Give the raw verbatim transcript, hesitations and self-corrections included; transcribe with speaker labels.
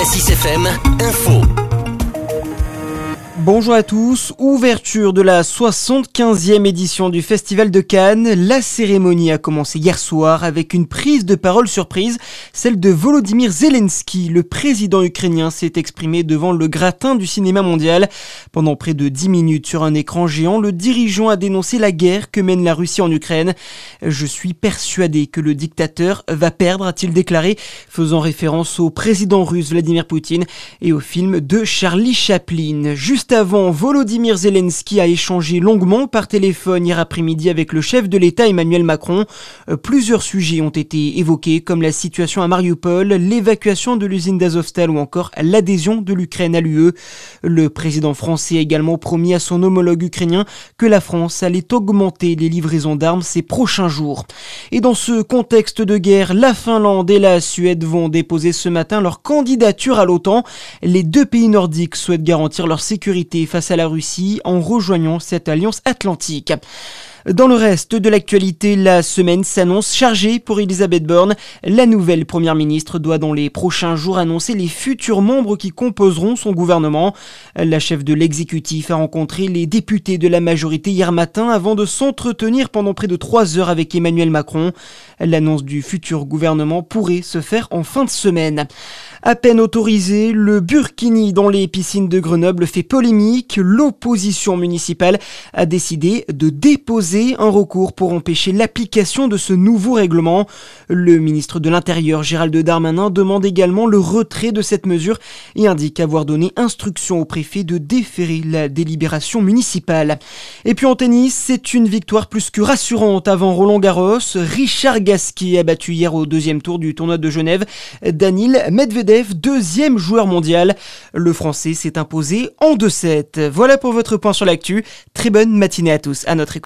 Speaker 1: six F M Info.
Speaker 2: Bonjour à tous, ouverture de la soixante-quinzième édition du Festival de Cannes. La cérémonie a commencé hier soir avec une prise de parole surprise, celle de Volodymyr Zelensky. Le président ukrainien s'est exprimé devant le gratin du cinéma mondial. Pendant près de dix minutes sur un écran géant, le dirigeant a dénoncé la guerre que mène la Russie en Ukraine. « Je suis persuadé que le dictateur va perdre », a-t-il déclaré, faisant référence au président russe Vladimir Poutine et au film de Charlie Chaplin. Juste avant, Volodymyr Zelensky a échangé longuement par téléphone hier après-midi avec le chef de l'État Emmanuel Macron. Euh, plusieurs sujets ont été évoqués, comme la situation à Mariupol, l'évacuation de l'usine d'Azovstal ou encore l'adhésion de l'Ukraine à l'U E. Le président français a également promis à son homologue ukrainien que la France allait augmenter les livraisons d'armes ces prochains jours. Et dans ce contexte de guerre, la Finlande et la Suède vont déposer ce matin leur candidature à l'OTAN. Les deux pays nordiques souhaitent garantir leur sécurité face à la Russie en rejoignant cette alliance atlantique. Dans le reste de l'actualité, la semaine s'annonce chargée pour Elisabeth Borne. La nouvelle première ministre doit dans les prochains jours annoncer les futurs membres qui composeront son gouvernement. La chef de l'exécutif a rencontré les députés de la majorité hier matin avant de s'entretenir pendant près de trois heures avec Emmanuel Macron. L'annonce du futur gouvernement pourrait se faire en fin de semaine. À peine autorisé, le burkini dans les piscines de Grenoble fait polémique. L'opposition municipale a décidé de déposer un recours pour empêcher l'application de ce nouveau règlement. Le ministre de l'Intérieur, Gérald Darmanin, demande également le retrait de cette mesure et indique avoir donné instruction au préfet de déférer la délibération municipale. Et puis en tennis, c'est une victoire plus que rassurante avant Roland-Garros. Richard Gasquet a battu hier au deuxième tour du tournoi de Genève Daniil Medvedev, deuxième joueur mondial. Le Français s'est imposé en deux sept. Voilà pour votre point sur l'actu. Très bonne matinée à tous. À notre écoute.